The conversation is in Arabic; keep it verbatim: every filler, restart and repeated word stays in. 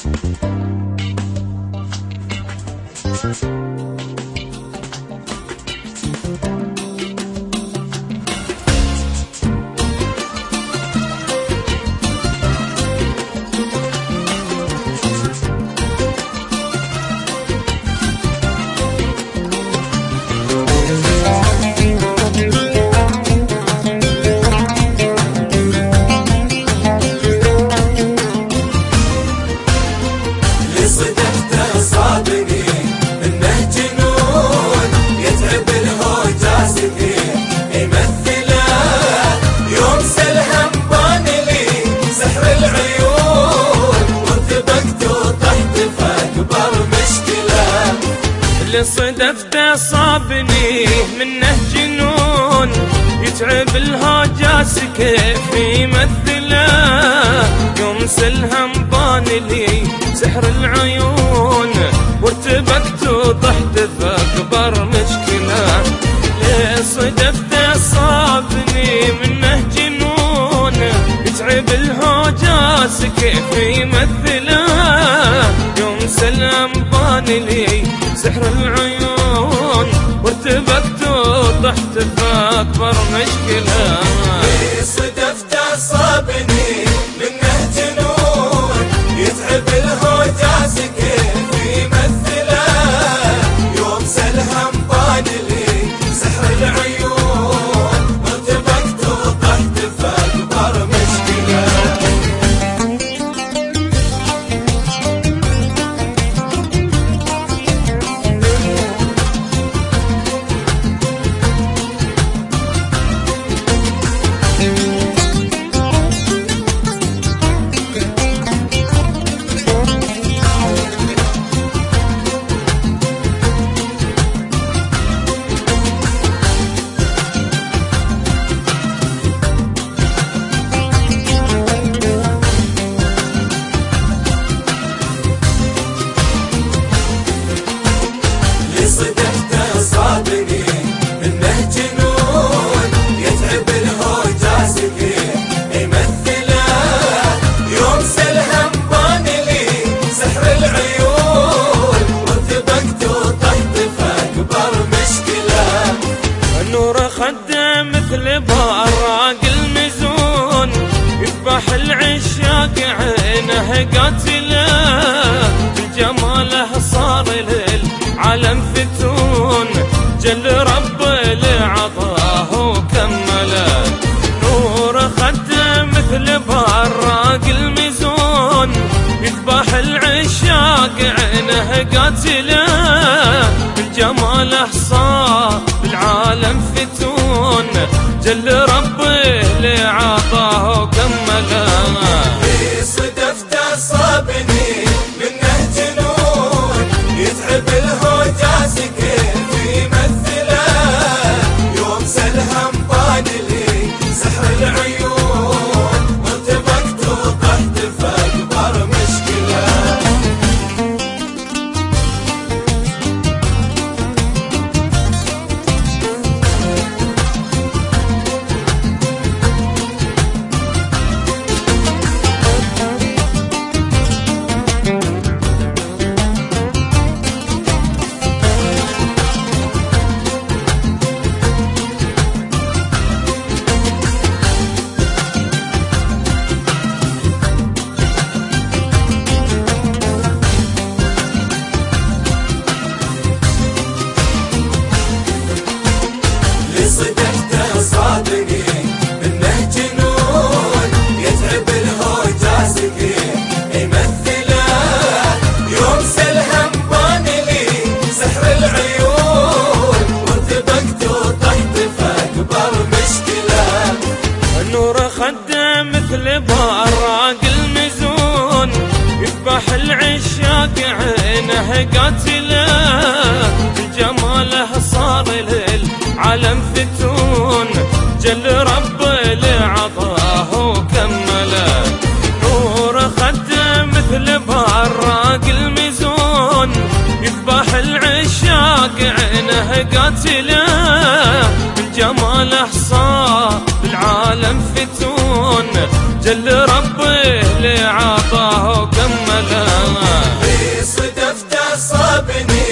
صدفته صابني منه جنون يتعب الهوجاس كيف يمثله يوم سلهم بان لي سحر العيون وارتبكت وطحت فاكبر مشكله. ليه صدفته صابني منه جنون يتعب الهوجاس كيف يمثله يوم سلهم بان لي سحر العيون وارتبكت وطحت فاكبر مشكله. صدفته صابني منه جنون يتعب الهوجاس كيف يمثله يوم سلهم بان لي سحر العيون وارتبكت وطحت فاكبر مشكله. مثل براق المزون يذبح العشاق عينه قاتله بجماله صار للعالم فتون جل رب لعطاه وكمله. نور خده مثل براق المزون يذبح العشاق عينه قاتله بجماله صار بالعالم فتون جل ربي اللي عطاه وكمله. صدفته صابني منه جنون يتعب الهوجاس كيف يمثله يوم سلهم بان لي سحر العيون وارتبكت وطحت فاكبر مشكله. صدفته صابني منه جنون يتعب الهوجاس كيف يمثله يوم سلهم بان لي سحر العيون وارتبكت وطحت فاكبر مشكله. النور خده مثل براق المزون يذبح العشاق عينه قاتله بجماله صار للعالم فتون جل رب لعطاه وكمله. نور خده مثل براق المزون يذبح العشاق عينه قاتله بجماله صار بالعالم فتون جل رب ربي اللي عطاه وكمله. في صدفته صابني